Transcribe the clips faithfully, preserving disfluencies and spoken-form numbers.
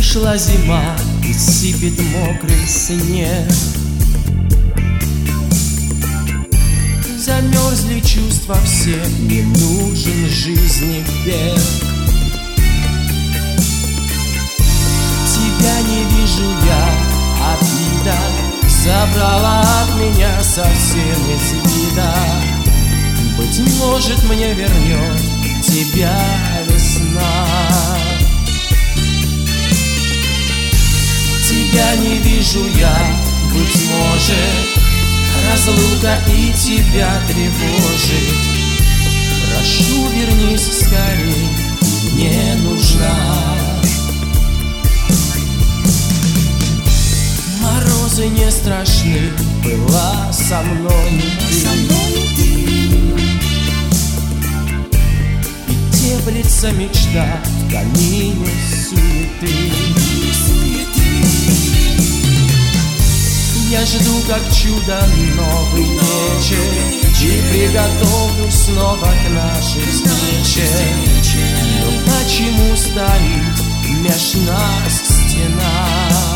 Пришла зима, и сыпет мокрый снег. Замерзли чувства все, не нужен жизни бег. Тебя не вижу я, обида забрала от меня совсем из вида. Быть может, мне вернет тебя весна. Тебя не вижу я, быть может, разлука и тебя тревожит. Прошу, вернись скорей, мне нужна. Морозы не страшны, была со мной ты. И теплится мечта в камине суеты. Я жду, как чудо, новый вечер, и приготовлю снова к нашей встрече. Но почему стоит меж нас стена?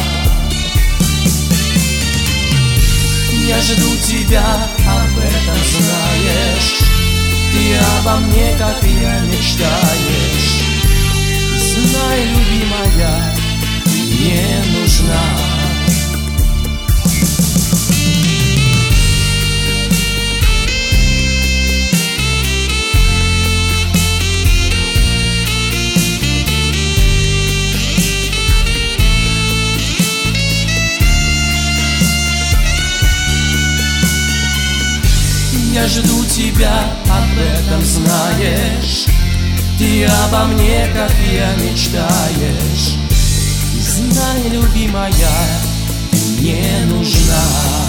Я жду тебя, об этом знаешь. Ты обо мне, как я, мечтаешь. Знай, любимая, ты мне нужна. Я жду тебя, об этом знаешь. Ты обо мне, как я, мечтаешь. И знай, любимая, ты мне нужна.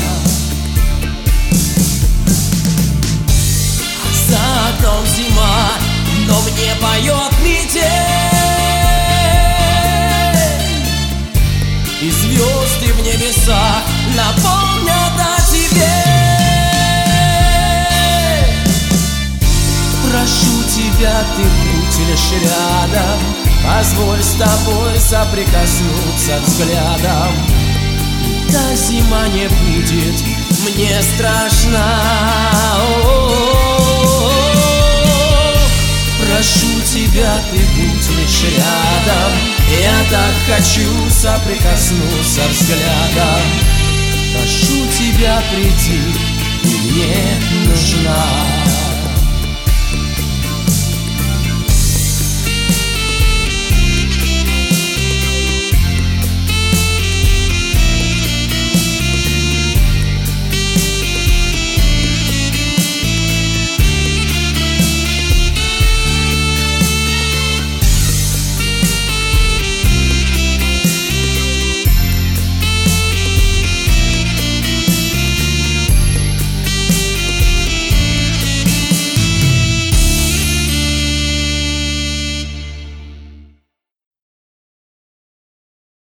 За окном зима, но мне поет метель. И звезды в небесах напомнят о тебе. Прошу тебя, ты будь лишь рядом. Позволь с тобой соприкоснуться взглядом. И та зима не будет мне страшна. О-о-о-о-о. Прошу тебя, ты будь лишь рядом. Я так хочу соприкоснуться взглядом. Прошу тебя, приди, ты мне нужна.